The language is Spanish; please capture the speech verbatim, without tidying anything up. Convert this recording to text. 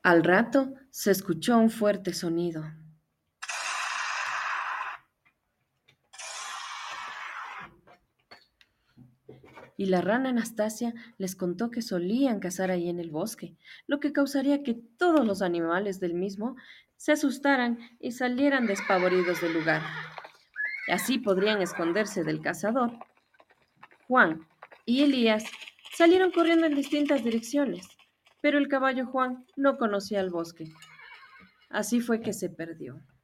Al rato se escuchó un fuerte sonido. Y la rana Anastasia les contó que solían cazar ahí en el bosque, lo que causaría que todos los animales del mismo se asustaran y salieran despavoridos del lugar. Así podrían esconderse del cazador. Juan y Elías salieron corriendo en distintas direcciones, pero el caballo Juan no conocía el bosque. Así fue que se perdió.